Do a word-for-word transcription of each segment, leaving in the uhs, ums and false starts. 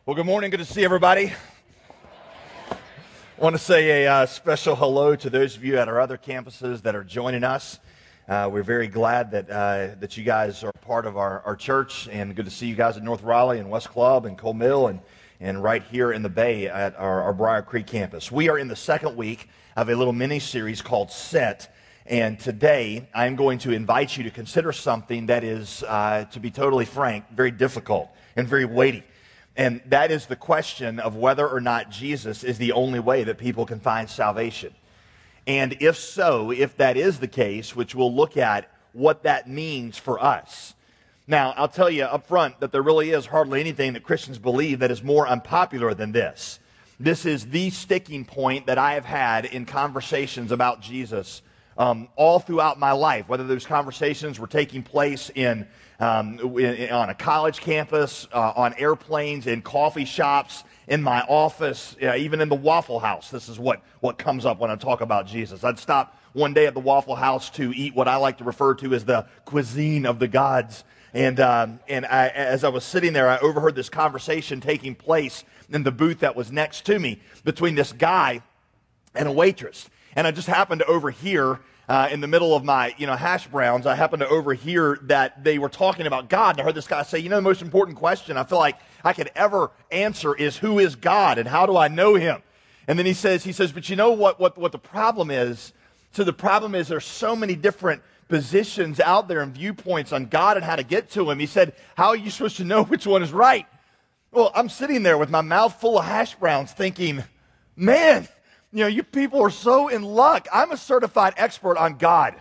Well, good morning. Good to see everybody. I want to say a uh, special hello to those of you at our other campuses that are joining us. Uh, we're very glad that uh, that you guys are part of our, our church, and good to see you guys at North Raleigh and West Club and Cole Mill and, and right here in the Bay at our, our Briar Creek campus. We are in the second week of a little mini-series called Set, and today I'm going to invite you to consider something that is, uh, to be totally frank, very difficult and very weighty. And that is the question of whether or not Jesus is the only way that people can find salvation. And if so, if that is the case, which we'll look at what that means for us. Now, I'll tell you up front that there really is hardly anything that Christians believe that is more unpopular than this. This is the sticking point that I have had in conversations about Jesus um, all throughout my life, whether those conversations were taking place in Um, in, on a college campus, uh, on airplanes, in coffee shops, in my office, uh, even in the Waffle House. This is what, what comes up when I talk about Jesus. I'd stop one day at the Waffle House to eat what I like to refer to as the cuisine of the gods. And, um, and I, as I was sitting there, I overheard this conversation taking place in the booth that was next to me between this guy and a waitress. And I just happened to overhear Uh, in the middle of my, you know, hash browns, I happened to overhear that they were talking about God. And I heard this guy say, you know, the most important question I feel like I could ever answer is, who is God and how do I know him? And then he says, he says, but you know what, what, what the problem is? So the problem is there's so many different positions out there and viewpoints on God and how to get to him. He said, how are you supposed to know which one is right? Well, I'm sitting there with my mouth full of hash browns thinking, man, you know, you people are so in luck. I'm a certified expert on God.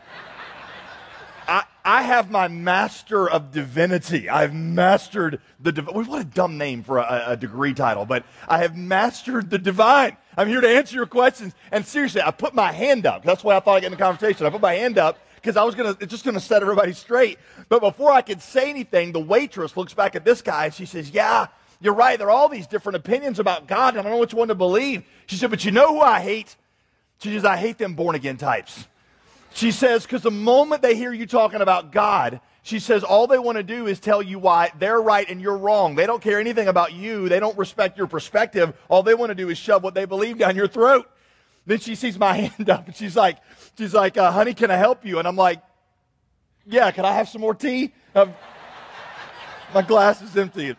I, I have my master of divinity. I've mastered the divine. What a dumb name for a, a degree title, but I have mastered the divine. I'm here to answer your questions. And seriously, I put my hand up. That's why I thought I'd get in the conversation. I put my hand up because I was going to, just going to set everybody straight. But before I could say anything, the waitress looks back at this guy and she says, yeah, you're right, there are all these different opinions about God, and I don't know which one to believe. She said, but you know who I hate? She says, I hate them born-again types. She says, because the moment they hear you talking about God, she says, all they want to do is tell you why they're right and you're wrong. They don't care anything about you. They don't respect your perspective. All they want to do is shove what they believe down your throat. Then she sees my hand up, and she's like, she's like, uh, honey, can I help you? And I'm like, yeah, can I have some more tea? Um, my glass is empty.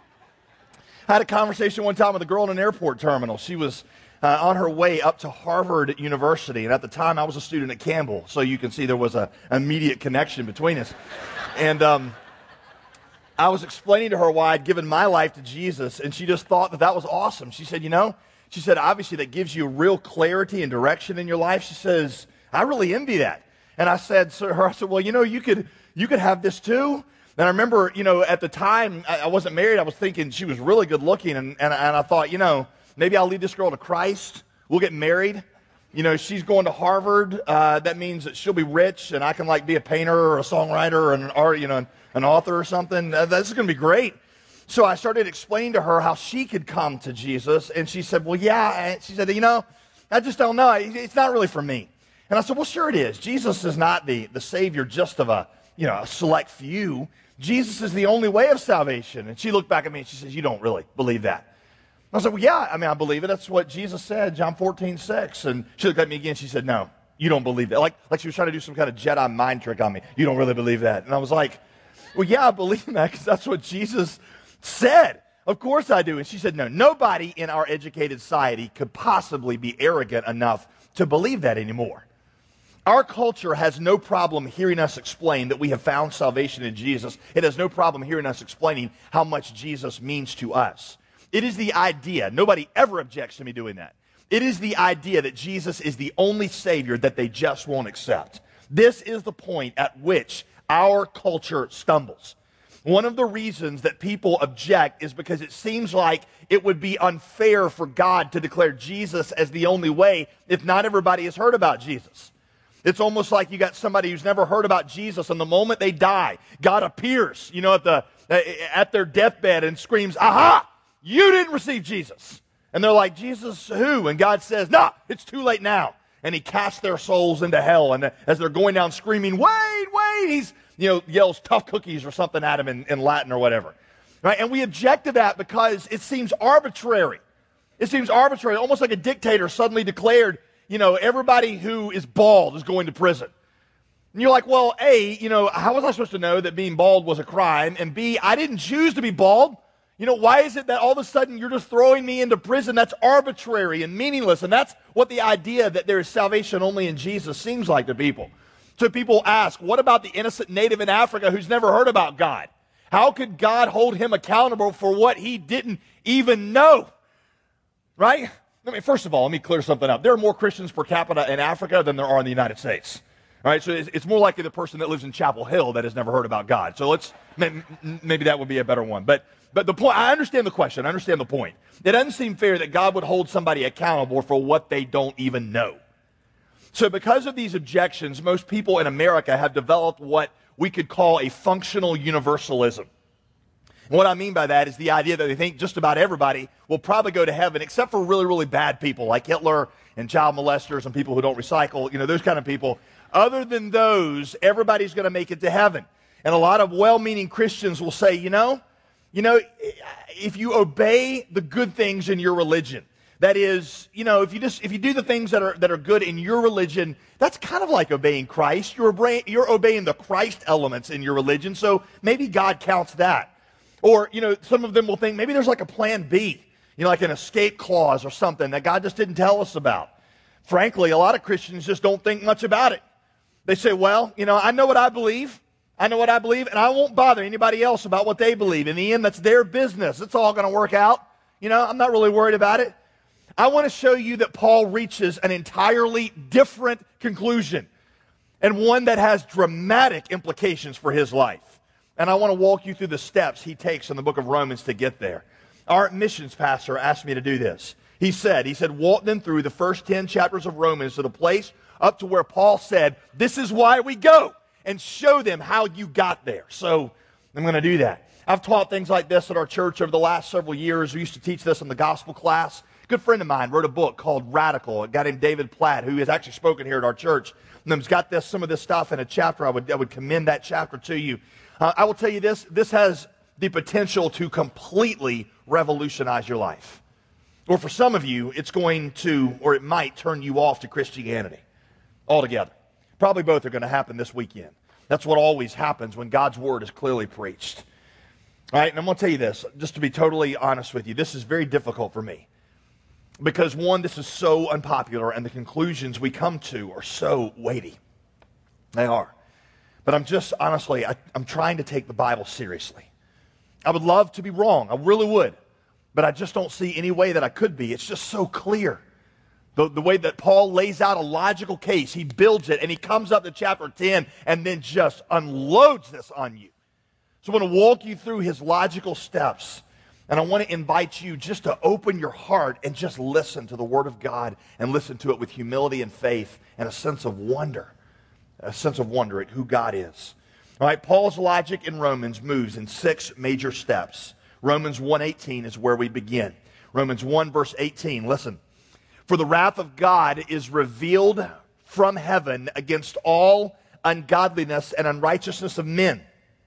I had a conversation one time with a girl in an airport terminal. She was uh, on her way up to Harvard University, and at the time I was a student at Campbell, so you can see there was an immediate connection between us. And um, I was explaining to her why I'd given my life to Jesus, and she just thought that that was awesome. She said, you know, she said, obviously that gives you real clarity and direction in your life. She says, I really envy that. And I said to her, I said, well, you know, you could you could have this too. And I remember, you know, at the time, I wasn't married. I was thinking she was really good looking. And, and, and I thought, you know, maybe I'll lead this girl to Christ. We'll get married. You know, she's going to Harvard. Uh, that means that she'll be rich and I can, like, be a painter or a songwriter or an art, you know, an author or something. Uh, this is going to be great. So I started explaining to her how she could come to Jesus. And she said, well, yeah. And she said, you know, I just don't know. It's not really for me. And I said, well, sure it is. Jesus is not the, the Savior just of a, you know, a select few. Jesus is the only way of salvation. And she looked back at me and she says, you don't really believe that. And I said, well, yeah, I mean, I believe it. That's what Jesus said, John fourteen six. And she looked at me again. She said, no, you don't believe that. Like, like she was trying to do some kind of Jedi mind trick on me. You don't really believe that. And I was like, well, yeah, I believe that because that's what Jesus said. Of course I do. And she said, no, nobody in our educated society could possibly be arrogant enough to believe that anymore. Our culture has no problem hearing us explain that we have found salvation in Jesus. It has no problem hearing us explaining how much Jesus means to us. It is the idea, nobody ever objects to me doing that. It is the idea that Jesus is the only Savior that they just won't accept. This is the point at which our culture stumbles. One of the reasons that people object is because it seems like it would be unfair for God to declare Jesus as the only way if not everybody has heard about Jesus. It's almost like you got somebody who's never heard about Jesus, and the moment they die, God appears, you know, at the at their deathbed and screams, aha, you didn't receive Jesus. And they're like, Jesus who? And God says, nah, it's too late now. And he casts their souls into hell. And as they're going down screaming, wait, wait, he's, you know, yells tough cookies or something at him in, in Latin or whatever. right? And we object to that because it seems arbitrary. It seems arbitrary, almost like a dictator suddenly declared, you know, everybody who is bald is going to prison. And you're like, well, A, you know, how was I supposed to know that being bald was a crime? And B, I didn't choose to be bald. You know, why is it that all of a sudden you're just throwing me into prison? That's arbitrary and meaningless. And that's what the idea that there is salvation only in Jesus seems like to people. So people ask, what about the innocent native in Africa who's never heard about God? How could God hold him accountable for what he didn't even know? Right? I mean, first of all, let me clear something up. There are more Christians per capita in Africa than there are in the United States. All right, so it's, it's more likely the person that lives in Chapel Hill that has never heard about God. So let's maybe, maybe that would be a better one. But but the point, I understand the question. I understand the point. It doesn't seem fair that God would hold somebody accountable for what they don't even know. So because of these objections, most people in America have developed what we could call a functional universalism. And what I mean by that is the idea that they think just about everybody will probably go to heaven except for really, really bad people like Hitler and child molesters and people who don't recycle, you know, those kind of people. Other than those, everybody's going to make it to heaven. And a lot of well-meaning Christians will say, you know, you know, if you obey the good things in your religion, that is, you know, if you just if you do the things that are that are good in your religion, that's kind of like obeying Christ. You're obeying, you're obeying the Christ elements in your religion, so maybe God counts that. Or, you know, some of them will think maybe there's like a plan B, you know, like an escape clause or something that God just didn't tell us about. Frankly, a lot of Christians just don't think much about it. They say, well, you know, I know what I believe. I know what I believe, and I won't bother anybody else about what they believe. In the end, that's their business. It's all going to work out. You know, I'm not really worried about it. I want to show you that Paul reaches an entirely different conclusion, and one that has dramatic implications for his life. And I want to walk you through the steps he takes in the book of Romans to get there. Our missions pastor asked me to do this. He said, he said, walk them through the first ten chapters of Romans to the place up to where Paul said, this is why we go, and show them how you got there. So I'm going to do that. I've taught things like this at our church over the last several years. We used to teach this in the gospel class. A good friend of mine wrote a book called Radical. A guy named David Platt, who has actually spoken here at our church, and has got this some of this stuff in a chapter. I would, I would commend that chapter to you. Uh, I will tell you this, this has the potential to completely revolutionize your life. Or for some of you, it's going to, or it might turn you off to Christianity altogether. Probably both are going to happen this weekend. That's what always happens when God's word is clearly preached. All right, and I'm going to tell you this, just to be totally honest with you, this is very difficult for me. Because one, this is so unpopular, and the conclusions we come to are so weighty. They are. But I'm just, honestly, I, I'm trying to take the Bible seriously. I would love to be wrong. I really would. But I just don't see any way that I could be. It's just so clear. The, the way that Paul lays out a logical case, he builds it, and he comes up to chapter ten and then just unloads this on you. So I want to walk you through his logical steps, and I want to invite you just to open your heart and just listen to the Word of God and listen to it with humility and faith and a sense of wonder, a sense of wonder at who God is. All right, Paul's logic in Romans moves in six major steps. Romans one eighteen is where we begin. Romans one verse eighteen, listen. For the wrath of God is revealed from heaven against all ungodliness and unrighteousness of men,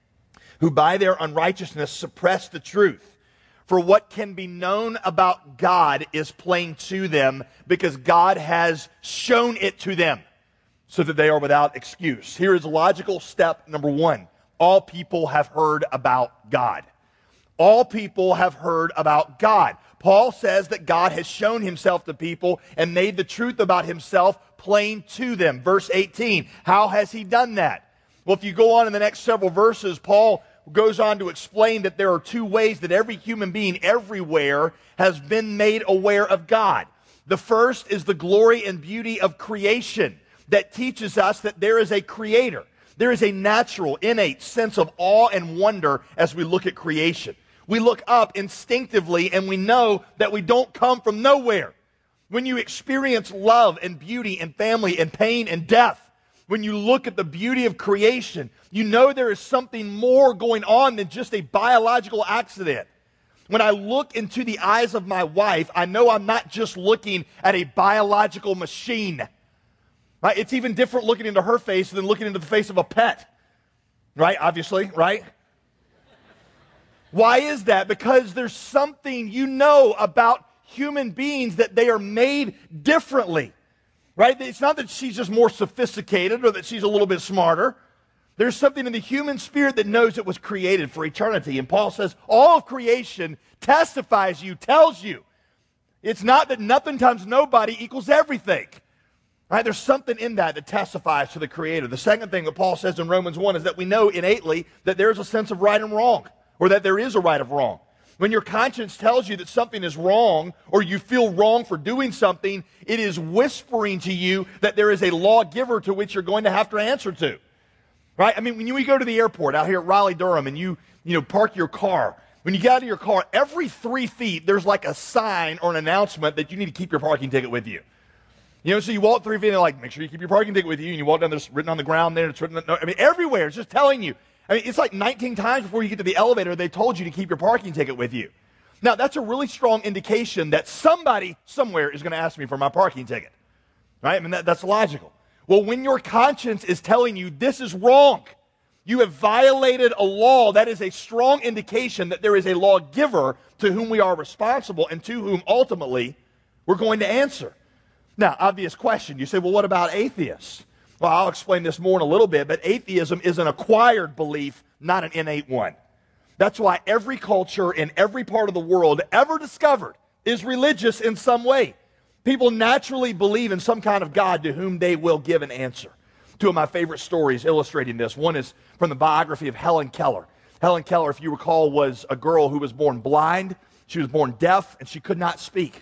who by their unrighteousness suppress the truth. For what can be known about God is plain to them, because God has shown it to them, so that they are without excuse. Here is logical step number one. All people have heard about God. All people have heard about God. Paul says that God has shown himself to people and made the truth about himself plain to them. Verse eighteen, how has he done that? Well, if you go on in the next several verses, Paul goes on to explain that there are two ways that every human being everywhere has been made aware of God. The first is the glory and beauty of creation that teaches us that there is a creator. There is a natural, innate sense of awe and wonder as we look at creation. We look up instinctively and we know that we don't come from nowhere. When you experience love and beauty and family and pain and death, when you look at the beauty of creation, you know there is something more going on than just a biological accident. When I look into the eyes of my wife, I know I'm not just looking at a biological machine. Right? It's even different looking into her face than looking into the face of a pet. Right? Obviously, right? Why is that? Because there's something you know about human beings that they are made differently, right? It's not that she's just more sophisticated or that she's a little bit smarter. There's something in the human spirit that knows it was created for eternity. And Paul says all of creation testifies you, tells you. It's not that nothing times nobody equals everything. Right? There's something in that that testifies to the Creator. The second thing that Paul says in Romans one is that we know innately that there's a sense of right and wrong, or that there is a right of wrong. When your conscience tells you that something is wrong, or you feel wrong for doing something, it is whispering to you that there is a lawgiver to which you're going to have to answer to. Right? I mean, when you go to the airport out here at Raleigh-Durham and you, you know, park your car, when you get out of your car, every three feet, there's like a sign or an announcement that you need to keep your parking ticket with you. You know, so you walk three feet and they're like, make sure you keep your parking ticket with you. And you walk down, there's written on the ground there. It's written, I mean, everywhere. It's just telling you. I mean, it's like nineteen times before you get to the elevator, they told you to keep your parking ticket with you. Now, that's a really strong indication that somebody somewhere is going to ask me for my parking ticket. Right? I mean, that, that's logical. Well, when your conscience is telling you this is wrong, you have violated a law, that is a strong indication that there is a lawgiver to whom we are responsible and to whom ultimately we're going to answer. Now, obvious question. You say, well, what about atheists? Well, I'll explain this more in a little bit, but atheism is an acquired belief, not an innate one. That's why every culture in every part of the world ever discovered is religious in some way. People naturally believe in some kind of God to whom they will give an answer. Two of my favorite stories illustrating this. One is from the biography of Helen Keller. Helen Keller, if you recall, was a girl who was born blind. She was born deaf, and she could not speak.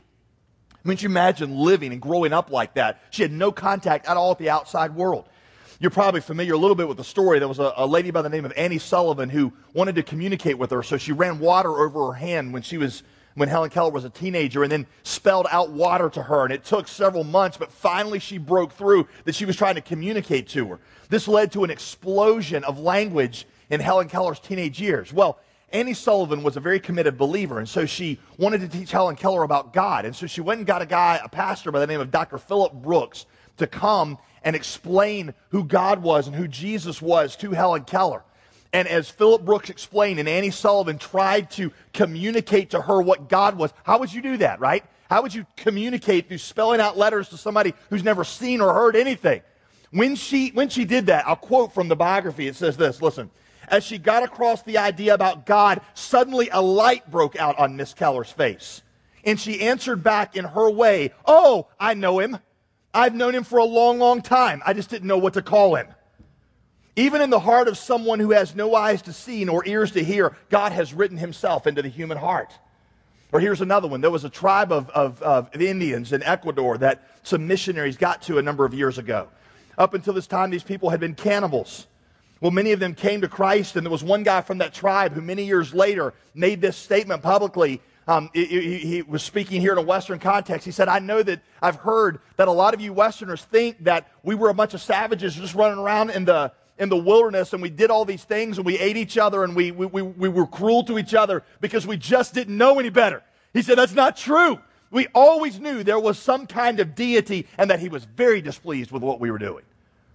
I mean, you imagine living and growing up like that. She had no contact at all with the outside world. You're probably familiar a little bit with the story. There was a, a lady by the name of Annie Sullivan who wanted to communicate with her, so she ran water over her hand when she was when Helen Keller was a teenager, and then spelled out water to her. And it took several months, but finally she broke through that she was trying to communicate to her. This led to an explosion of language in Helen Keller's teenage years. Well, Annie Sullivan was a very committed believer, and so she wanted to teach Helen Keller about God. And so she went and got a guy, a pastor by the name of Doctor Philip Brooks, to come and explain who God was and who Jesus was to Helen Keller. And as Philip Brooks explained, and Annie Sullivan tried to communicate to her what God was, how would you do that, right? How would you communicate through spelling out letters to somebody who's never seen or heard anything? When she, when she did that, I'll quote from the biography. It says this, listen. As she got across the idea about God, suddenly a light broke out on Miss Keller's face. And she answered back in her way, oh, I know him. I've known him for a long, long time. I just didn't know what to call him. Even in the heart of someone who has no eyes to see nor ears to hear, God has written himself into the human heart. Or here's another one. There was a tribe of, of, of Indians in Ecuador that some missionaries got to a number of years ago. Up until this time, these people had been cannibals. Well, many of them came to Christ, and there was one guy from that tribe who many years later made this statement publicly. Um, he, he was speaking here in a Western context. He said, I know that I've heard that a lot of you Westerners think that we were a bunch of savages just running around in the in the wilderness, and we did all these things, and we ate each other, and we, we, we, we were cruel to each other because we just didn't know any better. He said, that's not true. We always knew there was some kind of deity and that he was very displeased with what we were doing.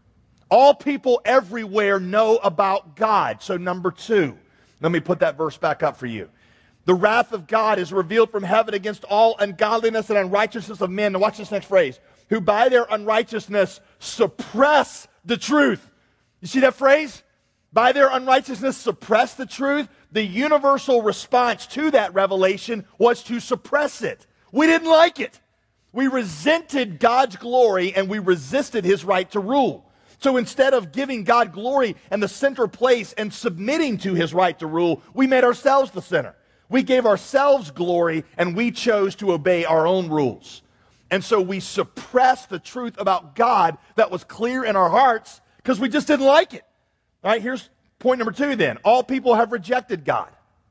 All people everywhere know about God. So number two, let me put that verse back up for you. The wrath of God is revealed from heaven against all ungodliness and unrighteousness of men. Now watch this next phrase. Who by their unrighteousness suppress the truth. You see that phrase? By their unrighteousness suppress the truth. The universal response to that revelation was to suppress it. We didn't like it. We resented God's glory and we resisted his right to rule. So instead of giving God glory and the center place and submitting to his right to rule, we made ourselves the center. We gave ourselves glory and we chose to obey our own rules. And so we suppressed the truth about God that was clear in our hearts because we just didn't like it. All right, here's point number two then. All people have rejected God.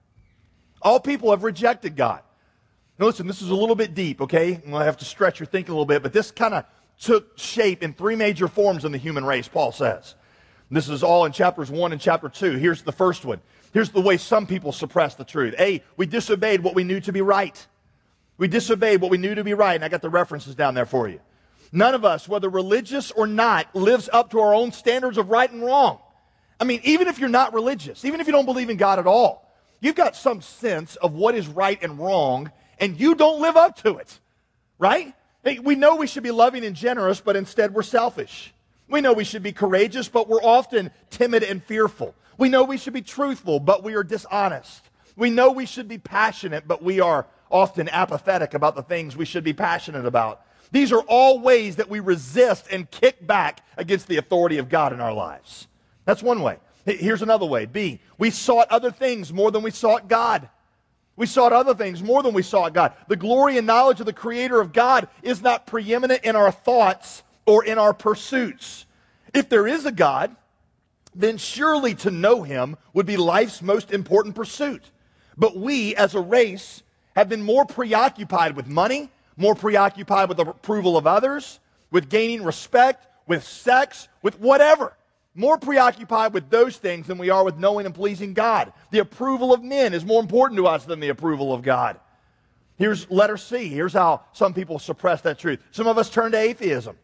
All people have rejected God. Now listen, this is a little bit deep, okay? I'm going to have to stretch your thinking a little bit, but this kind of took shape in three major forms in the human race, Paul says. This is all in chapters one and chapter two. Here's the first one. Here's the way some people suppress the truth. A, we disobeyed what we knew to be right. We disobeyed what we knew to be right, and I got the references down there for you. None of us, whether religious or not, lives up to our own standards of right and wrong. I mean, even if you're not religious, even if you don't believe in God at all, You've got some sense of what is right and wrong, and you don't live up to it, right? Hey, we know we should be loving and generous, but instead we're selfish. We know we should be courageous, but we're often timid and fearful. We know we should be truthful, but we are dishonest. We know we should be passionate, but we are often apathetic about the things we should be passionate about. These are all ways that we resist and kick back against the authority of God in our lives. That's one way. Here's another way. B, we sought other things more than we sought God. We sought other things more than we sought God. The glory and knowledge of the Creator of God is not preeminent in our thoughts or in our pursuits. If there is a God, then surely to know Him would be life's most important pursuit. But we, as a race, have been more preoccupied with money, more preoccupied with the approval of others, with gaining respect, with sex, with whatever. More preoccupied with those things than we are with knowing and pleasing God. The approval of men is more important to us than the approval of God. Here's letter C. Here's how some people suppress that truth. Some of us turn to atheism.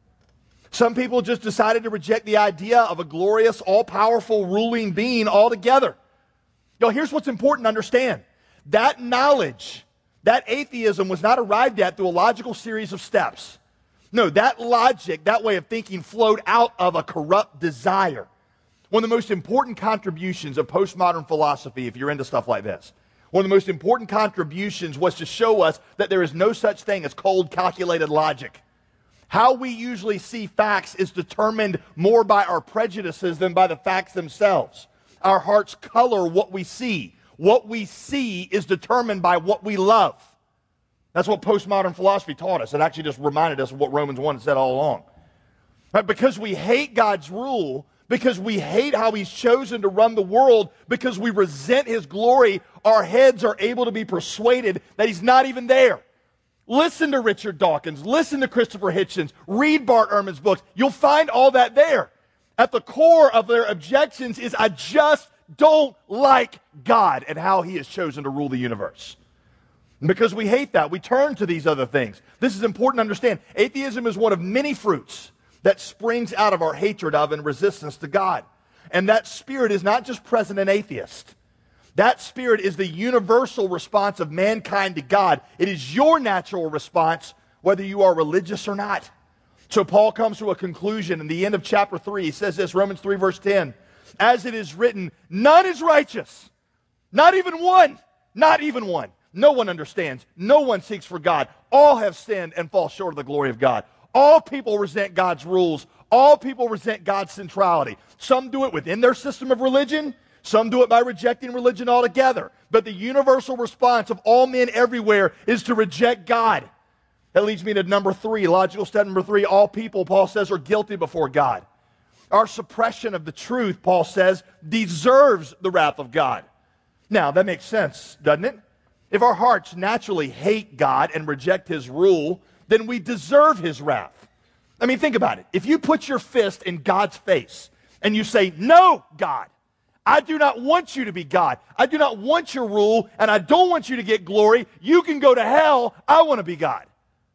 Some people just decided to reject the idea of a glorious, all-powerful, ruling being altogether. You know, here's what's important to understand. That knowledge, that atheism was not arrived at through a logical series of steps. No, that logic, that way of thinking flowed out of a corrupt desire. One of the most important contributions of postmodern philosophy, if you're into stuff like this, one of the most important contributions was to show us that there is no such thing as cold, calculated logic. How we usually see facts is determined more by our prejudices than by the facts themselves. Our hearts color what we see. What we see is determined by what we love. That's what postmodern philosophy taught us. It actually just reminded us of what Romans one said all along. Right? Because we hate God's rule, because we hate how He's chosen to run the world, because we resent His glory, our heads are able to be persuaded that He's not even there. Listen to Richard Dawkins. Listen to Christopher Hitchens. Read Bart Ehrman's books. You'll find all that there. At the core of their objections is, I just don't like God and how He has chosen to rule the universe. And because we hate that, we turn to these other things. This is important to understand. Atheism is one of many fruits that springs out of our hatred of and resistance to God. And that spirit is not just present in atheists. That spirit is the universal response of mankind to God. It is your natural response, whether you are religious or not. So Paul comes to a conclusion in the end of chapter three. He says this, Romans three, verse ten. As it is written, none is righteous. Not even one. Not even one. No one understands. No one seeks for God. All have sinned and fall short of the glory of God. All people resent God's rules. All people resent God's centrality. Some do it within their system of religion. Some do it by rejecting religion altogether. But the universal response of all men everywhere is to reject God. That leads me to number three, logical step number three. All people, Paul says, are guilty before God. Our suppression of the truth, Paul says, deserves the wrath of God. Now, that makes sense, doesn't it? If our hearts naturally hate God and reject His rule, then we deserve His wrath. I mean, think about it. If you put your fist in God's face and you say, no, God, I do not want you to be God. I do not want your rule, and I don't want you to get glory. You can go to hell. I want to be God.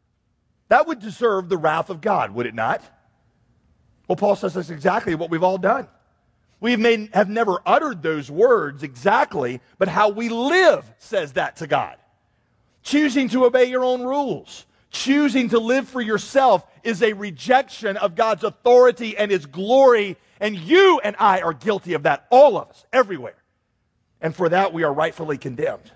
That would deserve the wrath of God, would it not? Well, Paul says that's exactly what we've all done. We may have never uttered those words exactly, but how we live says that to God. Choosing to obey your own rules, choosing to live for yourself is a rejection of God's authority and His glory, and you and I are guilty of that, all of us, everywhere. And for that, we are rightfully condemned.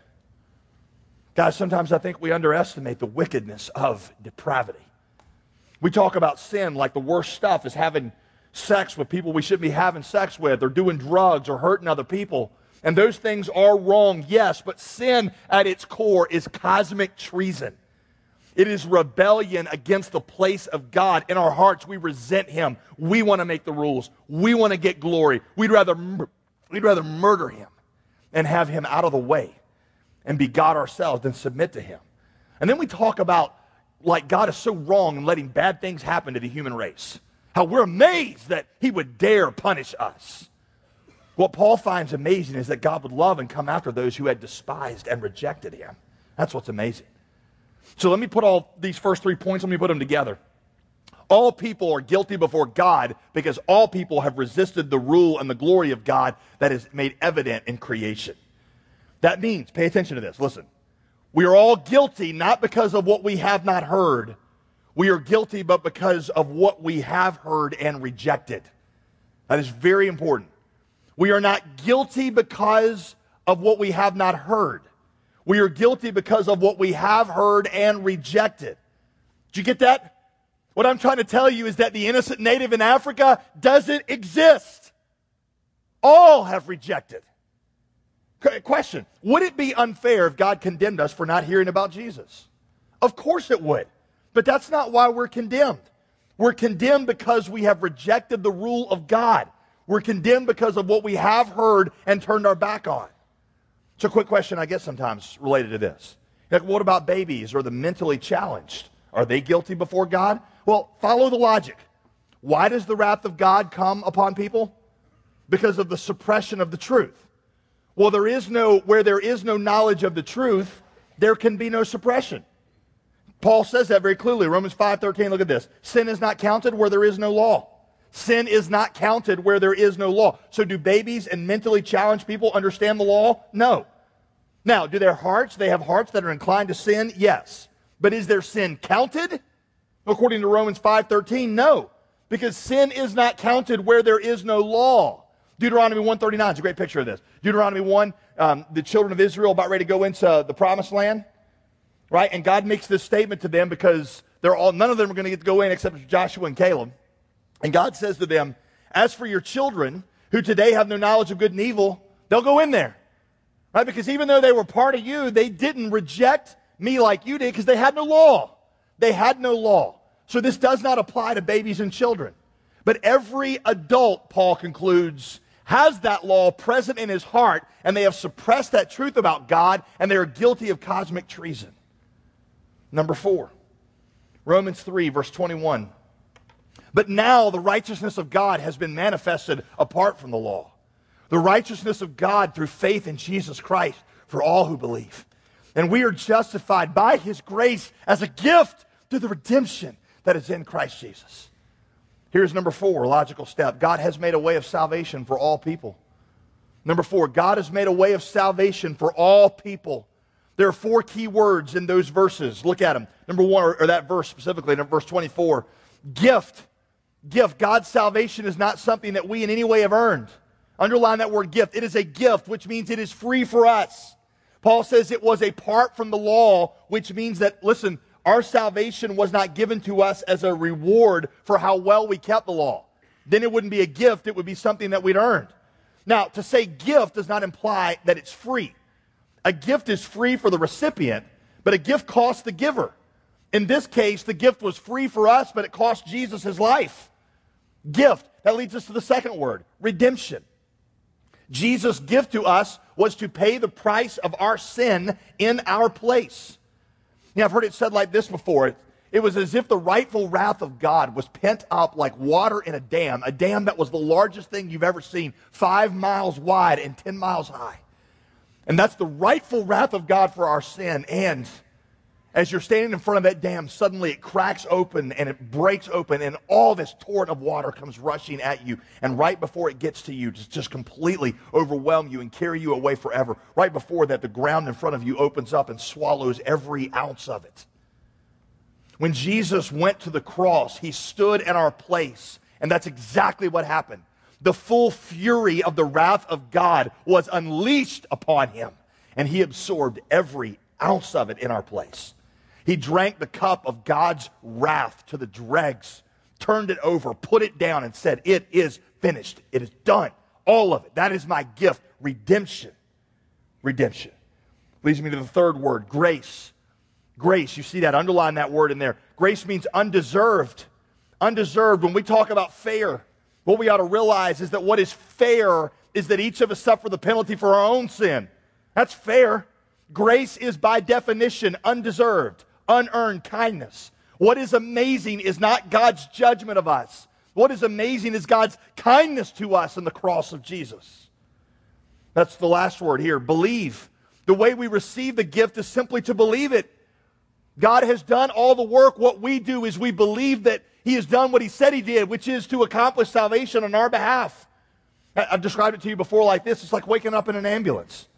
Guys, sometimes I think we underestimate the wickedness of depravity. We talk about sin like the worst stuff is having sex with people we shouldn't be having sex with, or doing drugs, or hurting other people. And those things are wrong, yes, but sin at its core is cosmic treason. It is rebellion against the place of God. In our hearts, we resent Him. We want to make the rules. We want to get glory. We'd rather, we'd rather murder Him and have Him out of the way and be God ourselves than submit to Him. And then we talk about like God is so wrong in letting bad things happen to the human race. How we're amazed that He would dare punish us. What Paul finds amazing is that God would love and come after those who had despised and rejected Him. That's what's amazing. So let me put all these first three points, let me put them together. All people are guilty before God because all people have resisted the rule and the glory of God that is made evident in creation. That means, pay attention to this, listen. We are all guilty not because of what we have not heard. We are guilty but because of what we have heard and rejected. That is very important. We are not guilty because of what we have not heard. We are guilty because of what we have heard and rejected. Did you get that? What I'm trying to tell you is that the innocent native in Africa doesn't exist. All have rejected. Question, would it be unfair if God condemned us for not hearing about Jesus? Of course it would. But that's not why we're condemned. We're condemned because we have rejected the rule of God. We're condemned because of what we have heard and turned our back on. So a quick question I get sometimes related to this. Like, what about babies or the mentally challenged? Are they guilty before God? Well, follow the logic. Why does the wrath of God come upon people? Because of the suppression of the truth. Well, there is no, where there is no knowledge of the truth, there can be no suppression. Paul says that very clearly. Romans five thirteen, look at this. Sin is not counted where there is no law. Sin is not counted where there is no law. So do babies and mentally challenged people understand the law? No. Now, do their hearts, they have hearts that are inclined to sin? Yes. But is their sin counted? According to Romans five thirteen, no. Because sin is not counted where there is no law. Deuteronomy one thirty-nine is a great picture of this. Deuteronomy one, um, the children of Israel about ready to go into the promised land, right? And God makes this statement to them because they're all, none of them are going to get to go in except Joshua and Caleb. And God says to them, as for your children who today have no knowledge of good and evil, they'll go in there, right? Because even though they were part of you, they didn't reject me like you did because they had no law. They had no law. So this does not apply to babies and children. But every adult, Paul concludes, has that law present in his heart, and they have suppressed that truth about God, and they are guilty of cosmic treason. Number four, Romans three, verse twenty-one. But now the righteousness of God has been manifested apart from the law. The righteousness of God through faith in Jesus Christ for all who believe. And we are justified by his grace as a gift through the redemption that is in Christ Jesus. Here's number four, logical step. God has made a way of salvation for all people. Number four, God has made a way of salvation for all people. There are four key words in those verses. Look at them. Number one, or, or that verse specifically, verse twenty-four. Gift. Gift. God's salvation is not something that we in any way have earned. Underline that word gift. It is a gift, which means it is free for us. Paul says it was apart from the law, which means that, listen, our salvation was not given to us as a reward for how well we kept the law. Then it wouldn't be a gift, it would be something that we'd earned. Now, to say gift does not imply that it's free. A gift is free for the recipient, but a gift costs the giver. In this case, the gift was free for us, but it cost Jesus his life. Gift. That leads us to the second word, redemption. Jesus' gift to us was to pay the price of our sin in our place. You know, I've heard it said like this before. It was as if the rightful wrath of God was pent up like water in a dam, a dam that was the largest thing you've ever seen, five miles wide and ten miles high. And that's the rightful wrath of God for our sin. And as you're standing in front of that dam, suddenly it cracks open and it breaks open and all this torrent of water comes rushing at you. And right before it gets to you, just, just completely overwhelm you and carry you away forever. Right before that, the ground in front of you opens up and swallows every ounce of it. When Jesus went to the cross, he stood in our place. And that's exactly what happened. The full fury of the wrath of God was unleashed upon him. And he absorbed every ounce of it in our place. He drank the cup of God's wrath to the dregs, turned it over, put it down, and said, it is finished. It is done. All of it. That is my gift. Redemption. Redemption. Leads me to the third word, grace. Grace. You see that? Underline that word in there. Grace means undeserved. Undeserved. When we talk about fair, what we ought to realize is that what is fair is that each of us suffer the penalty for our own sin. That's fair. Grace is by definition undeserved, unearned kindness. What is amazing is not God's judgment of us. What is amazing is God's kindness to us in the cross of Jesus. That's the last word here, believe. The way we receive the gift is simply to believe it. God has done all the work. What we do is we believe that he has done what he said he did, which is to accomplish salvation on our behalf. I've described it to you before like this. It's like waking up in an ambulance.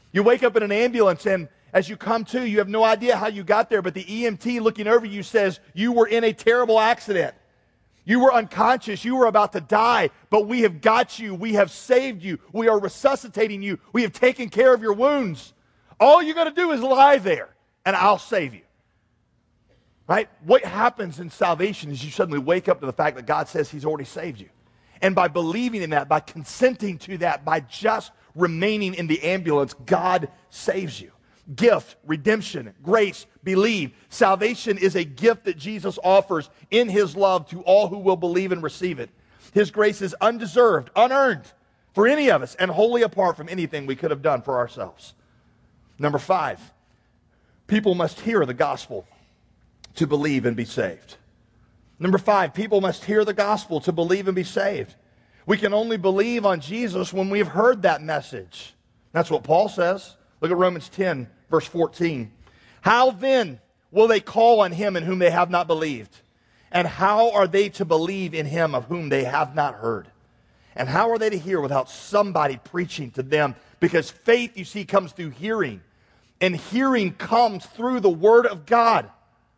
You wake up in an ambulance, and as you come to, you have no idea how you got there, but the E M T looking over you says you were in a terrible accident. You were unconscious. You were about to die, but we have got you. We have saved you. We are resuscitating you. We have taken care of your wounds. All you got to do is lie there, and I'll save you. Right? What happens in salvation is you suddenly wake up to the fact that God says He's already saved you. And by believing in that, by consenting to that, by just remaining in the ambulance, God saves you. Gift, redemption, grace, believe. Salvation is a gift that Jesus offers in His love to all who will believe and receive it. His grace is undeserved, unearned for any of us, and wholly apart from anything we could have done for ourselves. Number five, people must hear the gospel to believe and be saved. Number five, people must hear the gospel to believe and be saved. We can only believe on Jesus when we've heard that message. That's what Paul says. Look at Romans ten, verse fourteen. How then will they call on Him in whom they have not believed? And how are they to believe in Him of whom they have not heard? And how are they to hear without somebody preaching to them? Because faith, you see, comes through hearing. And hearing comes through the Word of God.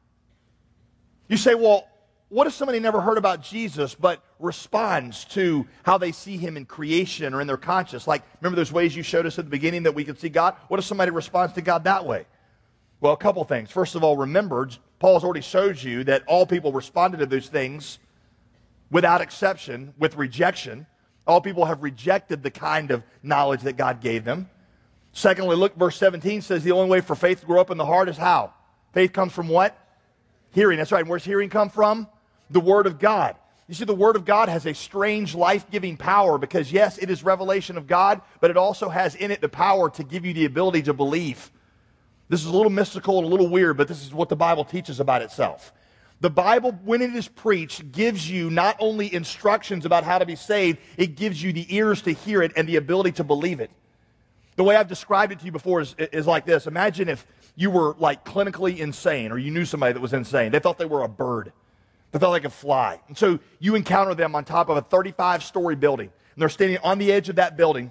You say, well, what if somebody never heard about Jesus but responds to how they see Him in creation or in their conscience? Like, remember those ways you showed us at the beginning that we could see God? What if somebody responds to God that way? Well, a couple things. First of all, remember, Paul's already showed you that all people responded to those things without exception, with rejection. All people have rejected the kind of knowledge that God gave them. Secondly, look, verse seventeen says the only way for faith to grow up in the heart is how? Faith comes from what? Hearing. That's right. And where's hearing come from? The Word of God. You see, the Word of God has a strange life-giving power because, yes, it is revelation of God, but it also has in it the power to give you the ability to believe. This is a little mystical and a little weird, but this is what the Bible teaches about itself. The Bible, when it is preached, gives you not only instructions about how to be saved, it gives you the ears to hear it and the ability to believe it. The way I've described it to you before is, is like this. Imagine if you were like clinically insane, or you knew somebody that was insane. They thought they were a bird. They thought they could fly. And so you encounter them on top of a thirty-five story building. And they're standing on the edge of that building.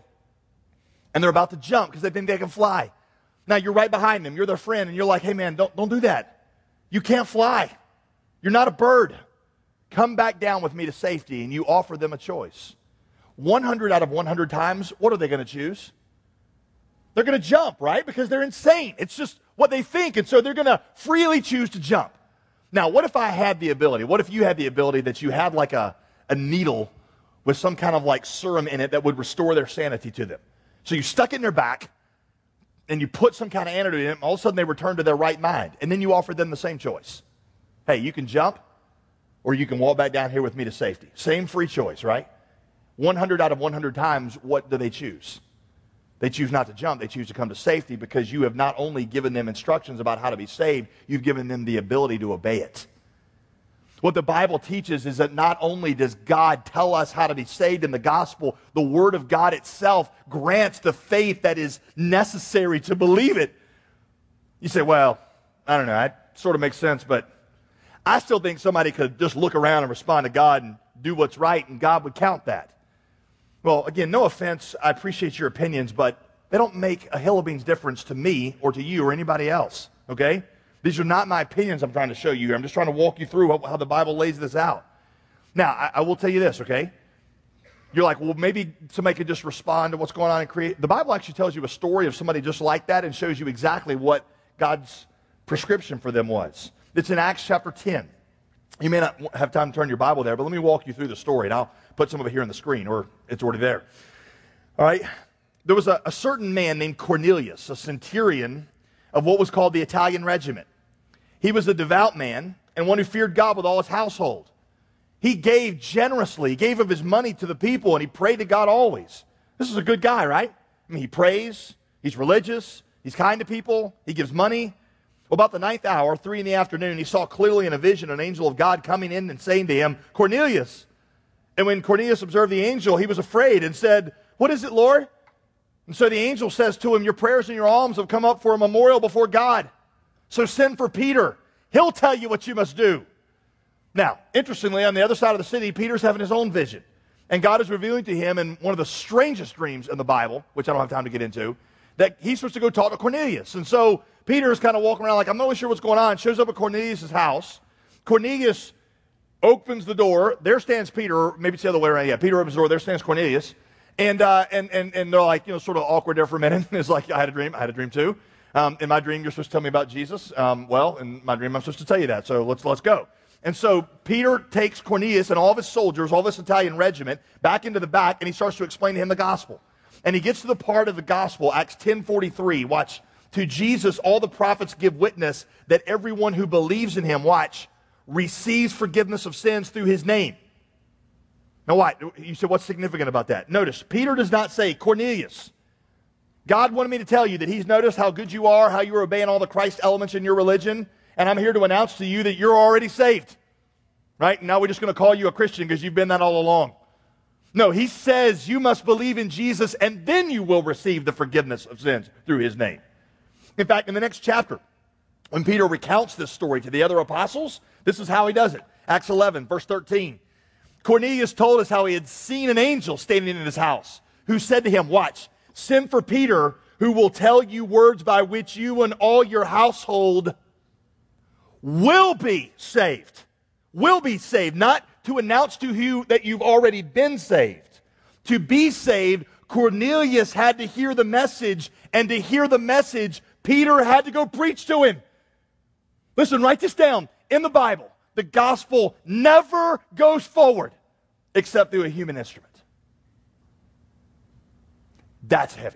And they're about to jump because they think they can fly. Now you're right behind them. You're their friend. And you're like, hey man, don't, don't do that. You can't fly. You're not a bird. Come back down with me to safety. And you offer them a choice. one hundred out of one hundred times, what are they going to choose? They're going to jump, right? Because they're insane. It's just what they think. And so they're going to freely choose to jump. Now, what if I had the ability? What if you had the ability that you had like a, a needle with some kind of like serum in it that would restore their sanity to them? So you stuck it in their back, and you put some kind of antidote in it, and all of a sudden they return to their right mind. And then you offered them the same choice. Hey, you can jump, or you can walk back down here with me to safety. Same free choice, right? one hundred out of one hundred times, what do they choose? They choose not to jump. They choose to come to safety because you have not only given them instructions about how to be saved, you've given them the ability to obey it. What the Bible teaches is that not only does God tell us how to be saved in the gospel, the Word of God itself grants the faith that is necessary to believe it. You say, well, I don't know, that sort of makes sense, but I still think somebody could just look around and respond to God and do what's right, and God would count that. Well, again, no offense, I appreciate your opinions, but they don't make a hill of beans difference to me or to you or anybody else, okay? These are not my opinions I'm trying to show you. I'm just trying to walk you through how the Bible lays this out. Now, I, I will tell you this, okay? You're like, well, maybe somebody could just respond to what's going on and create. The Bible actually tells you a story of somebody just like that and shows you exactly what God's prescription for them was. It's in Acts chapter ten. You may not have time to turn your Bible there, but let me walk you through the story, and I'll put some of it here on the screen, or it's already there. All right? There was a, a certain man named Cornelius, a centurion of what was called the Italian regiment. He was a devout man and one who feared God with all his household. He gave generously. He gave of his money to the people, and he prayed to God always. This is a good guy, right? I mean, he prays. He's religious. He's kind to people. He gives money. Well, about the ninth hour, three in the afternoon, he saw clearly in a vision an angel of God coming in and saying to him, Cornelius. And when Cornelius observed the angel, he was afraid and said, what is it, Lord? And so the angel says to him, your prayers and your alms have come up for a memorial before God. So send for Peter. He'll tell you what you must do. Now, interestingly, on the other side of the city, Peter's having his own vision. And God is revealing to him in one of the strangest dreams in the Bible, which I don't have time to get into. that he's supposed to go talk to Cornelius. And so Peter is kind of walking around like, I'm not really sure what's going on. Shows up at Cornelius' house. Cornelius opens the door. There stands Peter. Maybe it's the other way around. Yeah, Peter opens the door. There stands Cornelius. And uh, and and and they're like, you know, sort of awkward there for a minute. It's like, I had a dream. I had a dream too. Um, in my dream, you're supposed to tell me about Jesus. Um, well, in my dream, I'm supposed to tell you that. So let's let's go. And so Peter takes Cornelius and all of his soldiers, all of his Italian regiment, back into the back, and he starts to explain to him the gospel. And he gets to the part of the gospel, Acts ten forty-three. Watch. To Jesus, all the prophets give witness that everyone who believes in him, watch, receives forgiveness of sins through his name. Now what? You said, what's significant about that? Notice, Peter does not say, Cornelius, God wanted me to tell you that he's noticed how good you are, how you're obeying all the Christ elements in your religion, and I'm here to announce to you that you're already saved. Right? Now we're just going to call you a Christian because you've been that all along. No, he says you must believe in Jesus and then you will receive the forgiveness of sins through his name. In fact, in the next chapter, when Peter recounts this story to the other apostles, this is how he does it. Acts eleven, verse thirteen. Cornelius told us how he had seen an angel standing in his house who said to him, watch, send for Peter who will tell you words by which you and all your household will be saved. Will be saved. Not to announce to you that you've already been saved. To be saved, Cornelius had to hear the message, and to hear the message, Peter had to go preach to him. Listen, write this down. In the Bible, the gospel never goes forward except through a human instrument. That's heavy.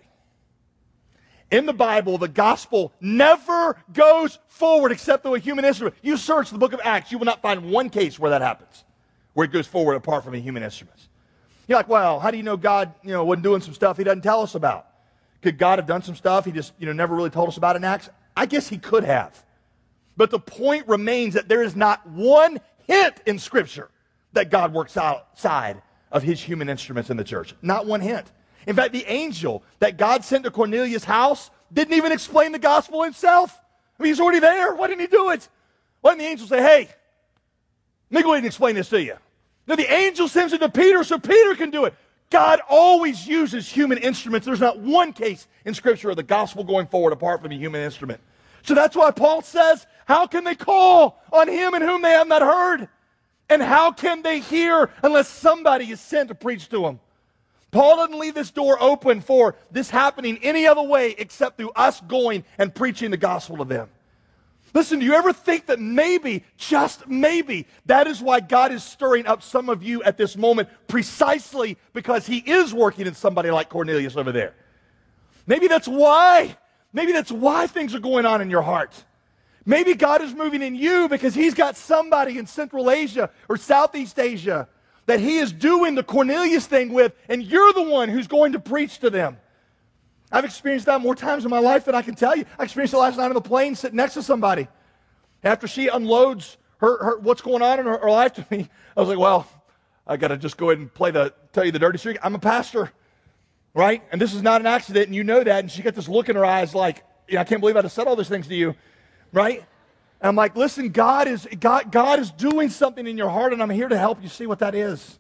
In the Bible, the gospel never goes forward except through a human instrument. You search the book of Acts, you will not find one case where that happens, where it goes forward apart from a human instrument. You're like, well, how do you know God, you know, wasn't doing some stuff he doesn't tell us about? Could God have done some stuff he just, you know, never really told us about in Acts? I guess he could have. But the point remains that there is not one hint in Scripture that God works outside of his human instruments in the church. Not one hint. In fact, the angel that God sent to Cornelius' house didn't even explain the gospel himself. I mean, he's already there. Why didn't he do it? Why didn't the angel say, hey, let me go ahead and explain this to you? No, the angel sends it to Peter so Peter can do it. God always uses human instruments. There's not one case in Scripture of the gospel going forward apart from a human instrument. So that's why Paul says, how can they call on him in whom they have not heard? And how can they hear unless somebody is sent to preach to them? Paul doesn't leave this door open for this happening any other way except through us going and preaching the gospel to them. Listen, do you ever think that maybe, just maybe, that is why God is stirring up some of you at this moment precisely because he is working in somebody like Cornelius over there? Maybe that's why. Maybe that's why things are going on in your heart. Maybe God is moving in you because he's got somebody in Central Asia or Southeast Asia that he is doing the Cornelius thing with, and you're the one who's going to preach to them. I've experienced that more times in my life than I can tell you. I experienced it last night on the plane sitting next to somebody. After she unloads her, her what's going on in her, her life to me, I was like, well, I got to just go ahead and play the, tell you the dirty secret. I'm a pastor, right? And this is not an accident, and you know that. And she got this look in her eyes like, yeah, I can't believe I just said all these things to you, right? And I'm like, listen, God is, God, God is doing something in your heart, and I'm here to help you see what that is.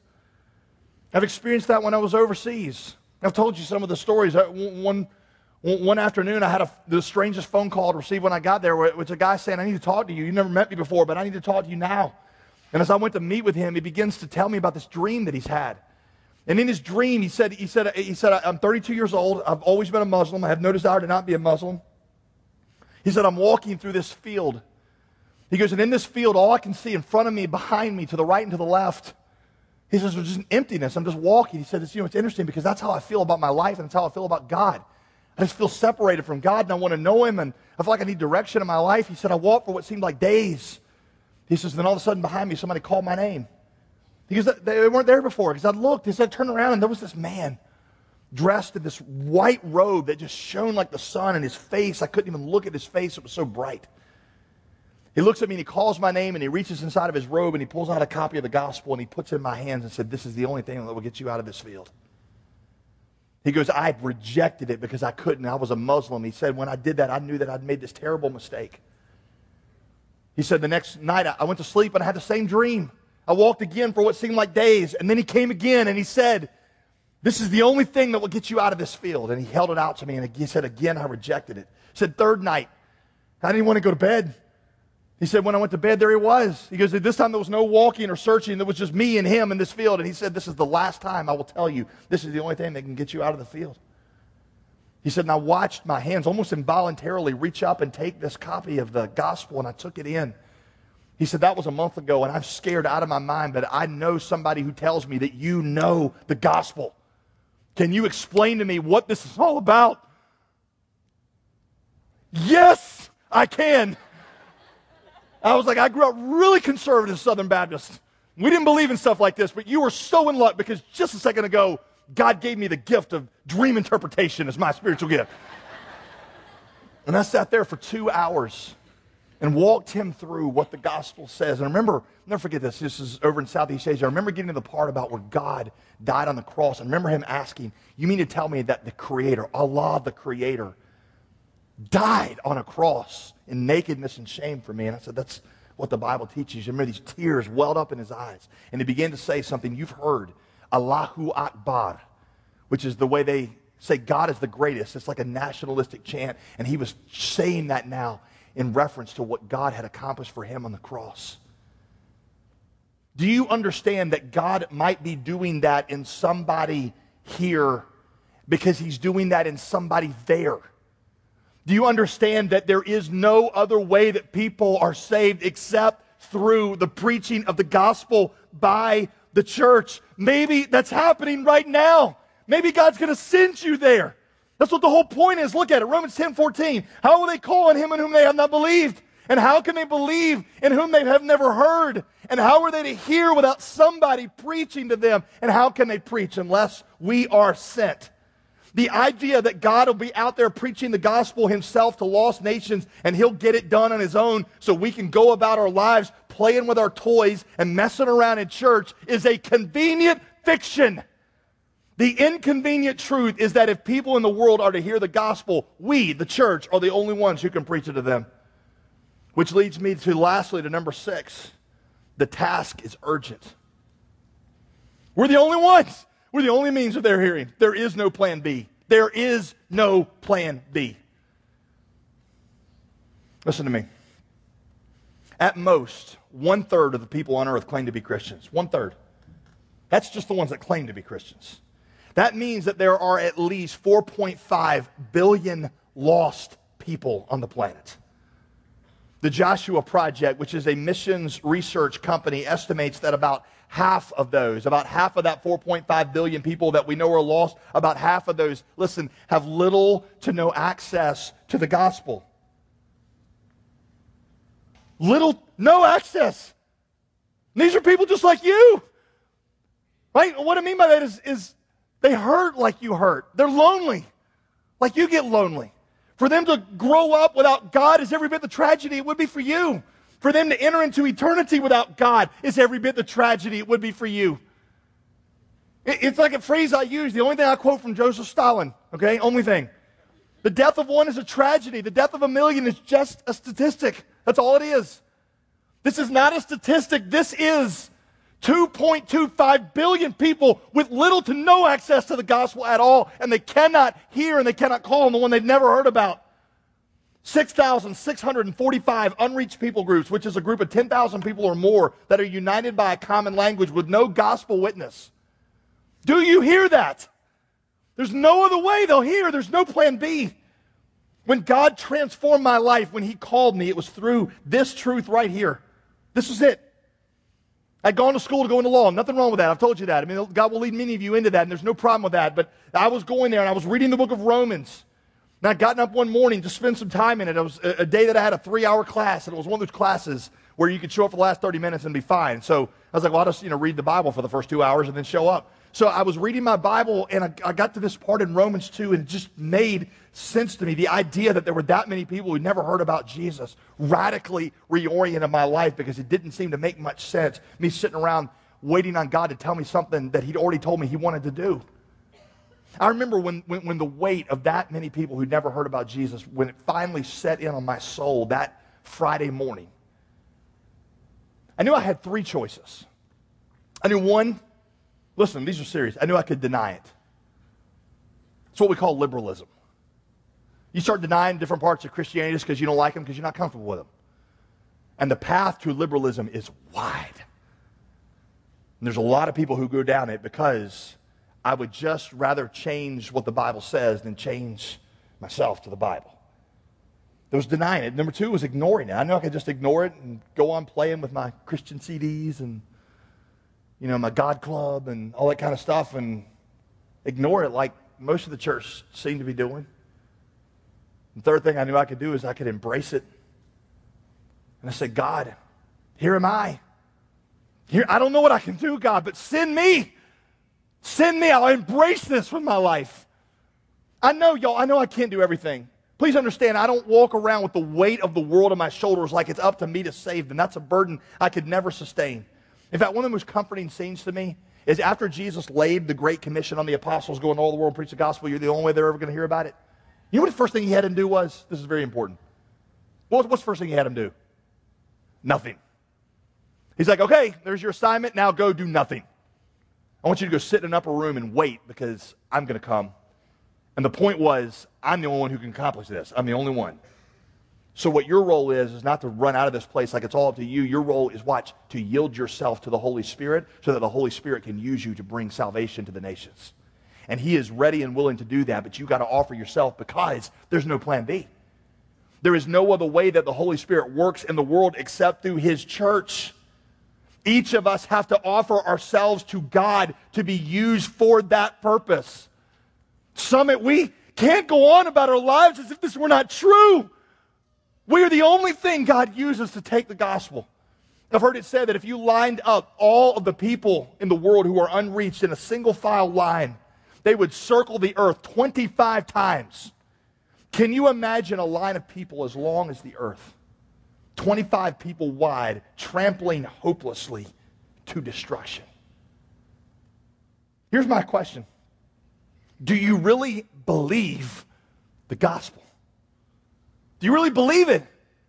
I've experienced that when I was overseas. I've told you some of the stories. One, one afternoon, I had a, the strangest phone call to receive when I got there. It was a guy saying, I need to talk to you. You never met me before, but I need to talk to you now. And as I went to meet with him, he begins to tell me about this dream that he's had. And in his dream, he said, he said, he said, I'm thirty-two years old. I've always been a Muslim. I have no desire to not be a Muslim. He said, I'm walking through this field. He goes, and in this field, all I can see in front of me, behind me, to the right and to the left, he says, there's just an emptiness. I'm just walking. He said, it's, you know, it's interesting because that's how I feel about my life and that's how I feel about God. I just feel separated from God and I want to know him and I feel like I need direction in my life. He said, I walked for what seemed like days. He says, then all of a sudden behind me, somebody called my name. Because they weren't there before. Because I looked, he said, turn around, and there was this man dressed in this white robe that just shone like the sun, and his face, I couldn't even look at his face. It was so bright. He looks at me and he calls my name and he reaches inside of his robe and he pulls out a copy of the gospel and he puts it in my hands and said, this is the only thing that will get you out of this field. He goes, I rejected it because I couldn't. I was a Muslim. He said, when I did that, I knew that I'd made this terrible mistake. He said, the next night I went to sleep and I had the same dream. I walked again for what seemed like days, and then he came again and he said, This is the only thing that will get you out of this field. And he held it out to me, and he said, again, I rejected it. He said, third night, I didn't want to go to bed. He said, when I went to bed, there he was. He goes, this time there was no walking or searching. There was just me and him in this field. And he said, this is the last time I will tell you. This is the only thing that can get you out of the field. He said, and I watched my hands almost involuntarily reach up and take this copy of the gospel, and I took it in. He said, that was a month ago, and I'm scared out of my mind, but I know somebody who tells me that you know the gospel. Can you explain to me what this is all about? Yes, I can. I was like, I grew up really conservative Southern Baptist. We didn't believe in stuff like this, but you were so in luck because just a second ago, God gave me the gift of dream interpretation as my spiritual gift. And I sat there for two hours and walked him through what the gospel says. And I remember, never forget this, this is over in Southeast Asia. I remember getting to the part about where God died on the cross. And I remember him asking, you mean to tell me that the Creator, Allah the Creator, died on a cross in nakedness and shame for me? And I said, that's what the Bible teaches. You remember these tears welled up in his eyes. And he began to say something you've heard, Allahu Akbar, which is the way they say God is the greatest. It's like a nationalistic chant. And he was saying that now in reference to what God had accomplished for him on the cross. Do you understand that God might be doing that in somebody here because he's doing that in somebody there? Do you understand that there is no other way that people are saved except through the preaching of the gospel by the church? Maybe that's happening right now. Maybe God's going to send you there. That's what the whole point is. Look at it, Romans ten fourteen. How will they call on him in whom they have not believed? And how can they believe in whom they have never heard? And how are they to hear without somebody preaching to them? And how can they preach unless we are sent? The idea that God will be out there preaching the gospel himself to lost nations and he'll get it done on his own so we can go about our lives playing with our toys and messing around in church is a convenient fiction. The inconvenient truth is that if people in the world are to hear the gospel, we, the church, are the only ones who can preach it to them. Which leads me to, lastly, to number six. The task is urgent. We're the only ones. We're the only means of their hearing. There is no plan B. There is no plan B. Listen to me. At most, one-third of the people on earth claim to be Christians. One-third. That's just the ones that claim to be Christians. That means that there are at least four point five billion lost people on the planet. The Joshua Project, which is a missions research company, estimates that about half of those, about half of that four point five billion people that we know are lost, about half of those, listen, have little to no access to the gospel. Little, no access. And these are people just like you. Right? What I mean by that is, is they hurt like you hurt. They're lonely, like you get lonely. For them to grow up without God is every bit the tragedy it would be for you. For them to enter into eternity without God is every bit the tragedy it would be for you. It's like a phrase I use, the only thing I quote from Joseph Stalin, okay? Only thing. The death of one is a tragedy. The death of a million is just a statistic. That's all it is. This is not a statistic. This is two point two five billion people with little to no access to the gospel at all, and they cannot hear and they cannot call on the one they've never heard about. six thousand six hundred forty-five unreached people groups, which is a group of ten thousand people or more that are united by a common language with no gospel witness. Do you hear that? There's no other way they'll hear. There's no plan B. When God transformed my life, when he called me, it was through this truth right here. This was it. I'd gone to school to go into law. Nothing wrong with that. I've told you that. I mean, God will lead many of you into that, and there's no problem with that. But I was going there, and I was reading the book of Romans. And I'd gotten up one morning to spend some time in it. It was a, a day that I had a three-hour class, and it was one of those classes where you could show up for the last thirty minutes and be fine. So I was like, well, I'll just you know, read the Bible for the first two hours and then show up. So I was reading my Bible, and I, I got to this part in Romans two, and it just made sense to me. The idea that there were that many people who never heard about Jesus radically reoriented my life because it didn't seem to make much sense. Me sitting around waiting on God to tell me something that he'd already told me he wanted to do. I remember when, when, when the weight of that many people who'd never heard about Jesus, when it finally set in on my soul that Friday morning, I knew I had three choices. I knew one, listen, these are serious. I knew I could deny it. It's what we call liberalism. You start denying different parts of Christianity just because you don't like them, because you're not comfortable with them. And the path to liberalism is wide. And there's a lot of people who go down it because I would just rather change what the Bible says than change myself to the Bible. There was denying it. Number two was ignoring it. I know I could just ignore it and go on playing with my Christian C Ds and, you know, my God Club and all that kind of stuff and ignore it like most of the church seemed to be doing. The third thing I knew I could do is I could embrace it. And I said, God, here am I. Here, I don't know what I can do, God, but send me. Send me. I'll embrace this with my life. I know, y'all, I know I can't do everything. Please understand, I don't walk around with the weight of the world on my shoulders like it's up to me to save them. That's a burden I could never sustain. In fact, one of the most comforting scenes to me is after Jesus laid the Great Commission on the apostles, go into all the world and preach the gospel, you're the only way they're ever going to hear about it. You know what the first thing he had them do was? This is very important. What, what's the first thing he had them do? Nothing. He's like, okay, there's your assignment. Now go do nothing. I want you to go sit in an upper room and wait because I'm going to come. And the point was, I'm the only one who can accomplish this. I'm the only one. So what your role is, is not to run out of this place like it's all up to you. Your role is, watch, to yield yourself to the Holy Spirit so that the Holy Spirit can use you to bring salvation to the nations. And he is ready and willing to do that, but you've got to offer yourself because there's no plan B. There is no other way that the Holy Spirit works in the world except through his church. Each of us have to offer ourselves to God to be used for that purpose. Summit, we can't go on about our lives as if this were not true. We are the only thing God uses to take the gospel. I've heard it said that if you lined up all of the people in the world who are unreached in a single file line, they would circle the earth twenty-five times. Can you imagine a line of people as long as the earth? twenty-five people wide, trampling hopelessly to destruction. Here's my question. Do you really believe the gospel? Do you really believe it?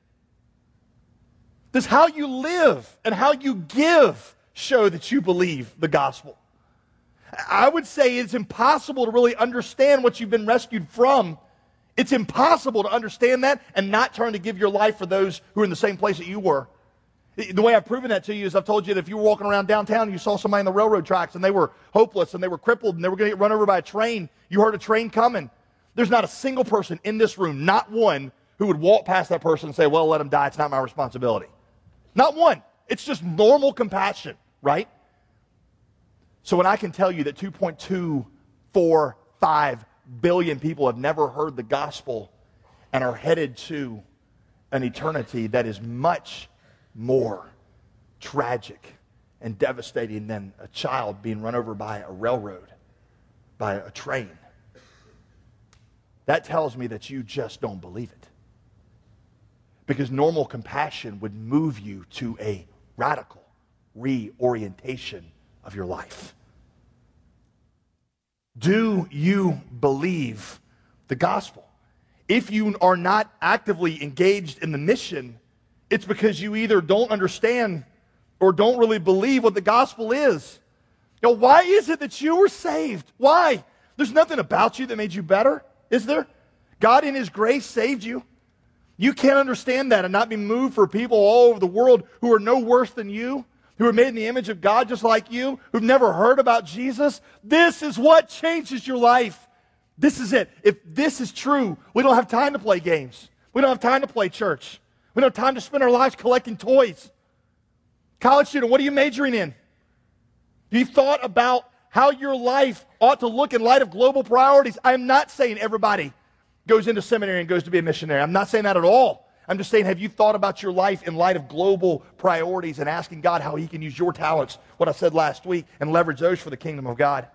Does how you live and how you give show that you believe the gospel? I would say it's impossible to really understand what you've been rescued from. It's impossible to understand that and not turn to give your life for those who are in the same place that you were. The way I've proven that to you is I've told you that if you were walking around downtown and you saw somebody in the railroad tracks and they were hopeless and they were crippled and they were going to get run over by a train, you heard a train coming. There's not a single person in this room, not one, who would walk past that person and say, well, let him die, it's not my responsibility. Not one. It's just normal compassion, right? So when I can tell you that two point two four five billion people have never heard the gospel and are headed to an eternity that is much more tragic and devastating than a child being run over by a railroad, by a train, that tells me that you just don't believe it. Because normal compassion would move you to a radical reorientation of your life. Do you believe the gospel? If you are not actively engaged in the mission, it's because you either don't understand or don't really believe what the gospel is. You know, why is it that you were saved? Why? There's nothing about you that made you better, is there? God in his grace saved you. You can't understand that and not be moved for people all over the world who are no worse than you, who are made in the image of God just like you, who've never heard about Jesus. This is what changes your life. This is it. If this is true, we don't have time to play games. We don't have time to play church. We don't have time to spend our lives collecting toys. College student, what are you majoring in? Have you thought about how your life ought to look in light of global priorities? I am not saying everybody goes into seminary and goes to be a missionary. I'm not saying that at all. I'm just saying, have you thought about your life in light of global priorities and asking God how he can use your talents, what I said last week, and leverage those for the kingdom of God?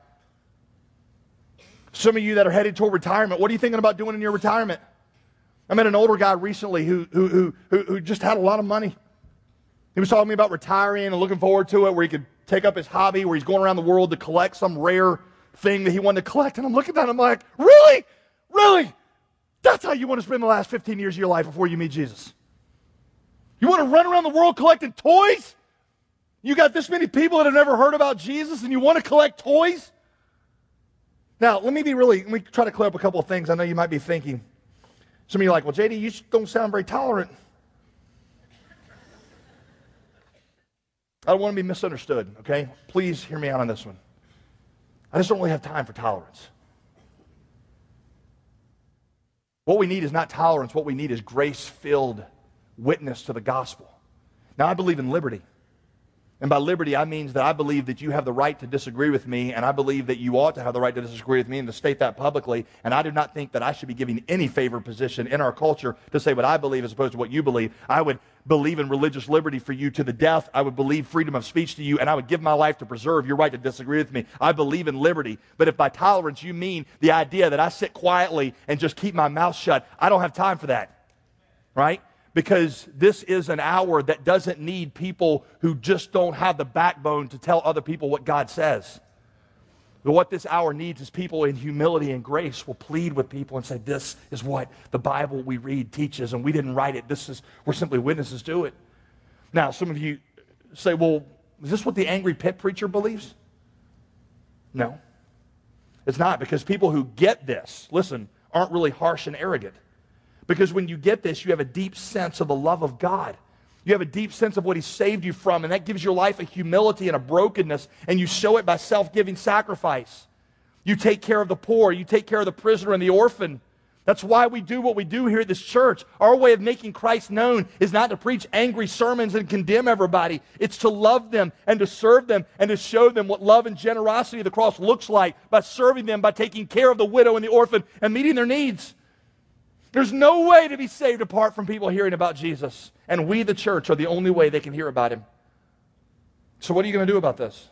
Some of you that are headed toward retirement, what are you thinking about doing in your retirement? I met an older guy recently who, who, who, who, who just had a lot of money. He was talking to me about retiring and looking forward to it, where he could take up his hobby, where he's going around the world to collect some rare thing that he wanted to collect. And I'm looking at him like, really? Really? That's how you want to spend the last fifteen years of your life before you meet Jesus? You want to run around the world collecting toys? You got this many people that have never heard about Jesus and you want to collect toys? Now, let me be really, let me try to clear up a couple of things. I know you might be thinking. Some of you are like, well, J D, you just don't sound very tolerant. I don't want to be misunderstood, okay? Please hear me out on this one. I just don't really have time for tolerance. What we need is not tolerance. What we need is grace-filled witness to the gospel. Now, I believe in liberty. And by liberty, I mean that I believe that you have the right to disagree with me, and I believe that you ought to have the right to disagree with me and to state that publicly. And I do not think that I should be giving any favored position in our culture to say what I believe as opposed to what you believe. I would believe in religious liberty for you to the death. I would believe freedom of speech to you, and I would give my life to preserve your right to disagree with me. I believe in liberty. But if by tolerance you mean the idea that I sit quietly and just keep my mouth shut, I don't have time for that. Right? Because this is an hour that doesn't need people who just don't have the backbone to tell other people what God says. But what this hour needs is people in humility and grace will plead with people and say, this is what the Bible we read teaches, and we didn't write it. This is, we're simply witnesses to it. Now, some of you say, well, is this what the angry pit preacher believes? No. It's not, because people who get this, listen, aren't really harsh and arrogant. Because when you get this, you have a deep sense of the love of God. You have a deep sense of what He saved you from, and that gives your life a humility and a brokenness, and you show it by self-giving sacrifice. You take care of the poor. You take care of the prisoner and the orphan. That's why we do what we do here at this church. Our way of making Christ known is not to preach angry sermons and condemn everybody. It's to love them and to serve them and to show them what love and generosity of the cross looks like by serving them, by taking care of the widow and the orphan and meeting their needs. There's no way to be saved apart from people hearing about Jesus. And we, the church, are the only way they can hear about Him. So what are you going to do about this?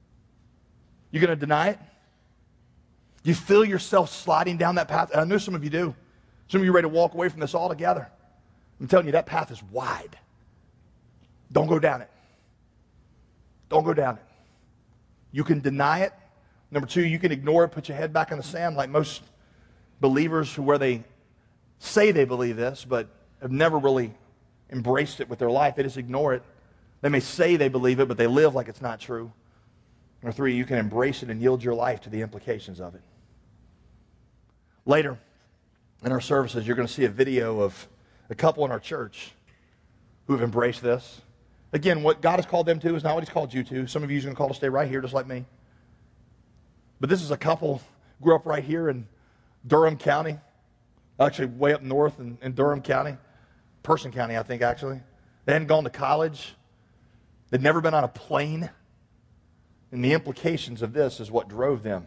You going to deny it? You feel yourself sliding down that path? And I know some of you do. Some of you are ready to walk away from this altogether. I'm telling you, that path is wide. Don't go down it. Don't go down it. You can deny it. Number two, you can ignore it, put your head back in the sand like most believers who where they say they believe this, but have never really embraced it with their life. They just ignore it. They may say they believe it, but they live like it's not true. Number three, you can embrace it and yield your life to the implications of it. Later in our services, you're going to see a video of a couple in our church who have embraced this. Again, what God has called them to is not what He's called you to. Some of you are going to call to stay right here, just like me. But this is a couple grew up right here in Durham County. Actually, way up north in, in Durham County. Person County, I think, actually. They hadn't gone to college. They'd never been on a plane. And the implications of this is what drove them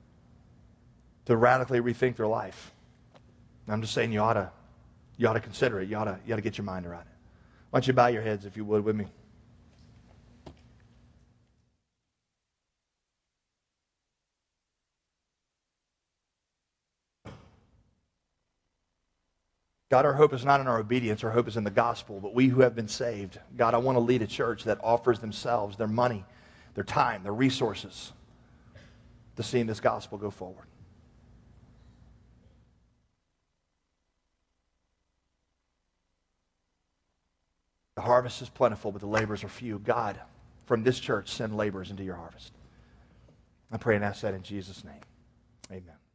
to radically rethink their life. And I'm just saying you ought to, you ought to consider it. You ought to, you ought to get your mind around it. Why don't you bow your heads, if you would, with me? God, our hope is not in our obedience. Our hope is in the gospel. But we who have been saved, God, I want to lead a church that offers themselves, their money, their time, their resources to seeing this gospel go forward. The harvest is plentiful, but the laborers are few. God, from this church, send laborers into your harvest. I pray and ask that in Jesus' name. Amen.